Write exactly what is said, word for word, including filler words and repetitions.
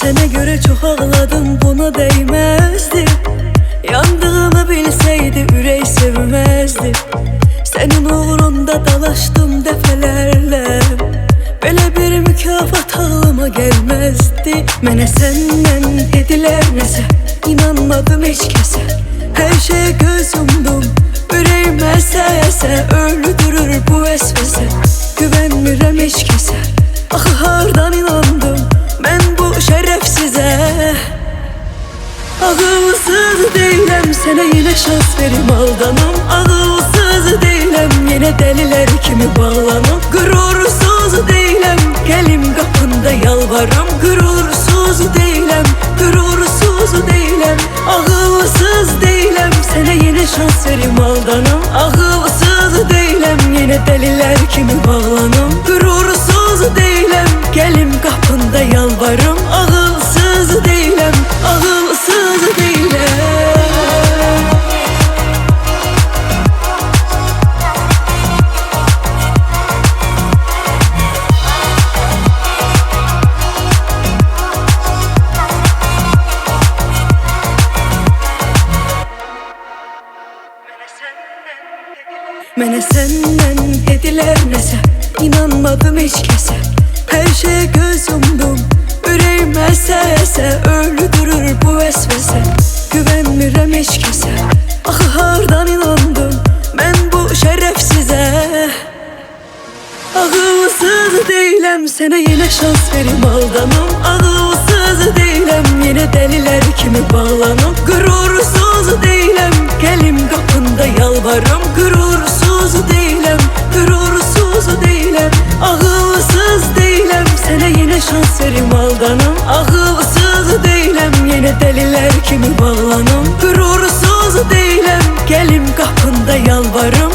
Sənə görə çox ağladım, buna değməzdi. Yandığımı bilsəydi ürək sevməzdi. Sənin uğrunda dalaşdım dəfələrlə. Belə bir mükafat ağlıma gəlməzdi. Mənə səndən dedilər nəsə, inanmadım heç kəsə. Hər şeyə göz yumdum, ürəyimə əsə-əsə. Öldürür bu vəsvəsə, güvənmirəm heç kəsə. Axı hardan inandım mən bu şərəfsizə. Ağılsız deyiləm, sənə yenə şans verim aldanım. Ağılsız deyiləm, yenə dəlilər kimi bağlanım. Qürursuz deyiləm, gəlim qapında yalvarım. Qürursuz deyiləm, qürursuz deyiləm. Ağılsız deyiləm, sənə yenə şans verim aldanım. Ağılsız deyiləm, yenə dəlilər kimi bağlanım. Qürursuz deyiləm, gəlim qapında yalvarım. Ağılsız deyiləm, ağılsız deyiləm. Mənə səndən dedilər nəsə, inanmadım heç kəsə. Hər şeyə göz yumdum, ürəyim əsə-əsə. Öldürür bu vəsvəsə, güvənmirəm heç kəsə. Axı hardan inandım mən bu şərəfsizə. Ağılsız deyiləm, sənə yenə şans verim aldanım. Ağılsız deyiləm, yenə dəlilər kimi bağlanım. Qürursuz deyiləm, gəlim qapında yalvarım. Qürursuz deyiləm, qürursuz deyiləm. Ağılsız deyiləm, sənə yenə şans verim aldanım. Ağılsız deyiləm, yenə dəlilər kimi bağlanım. Qürursuz deyiləm, gəlim qapında yalvarım.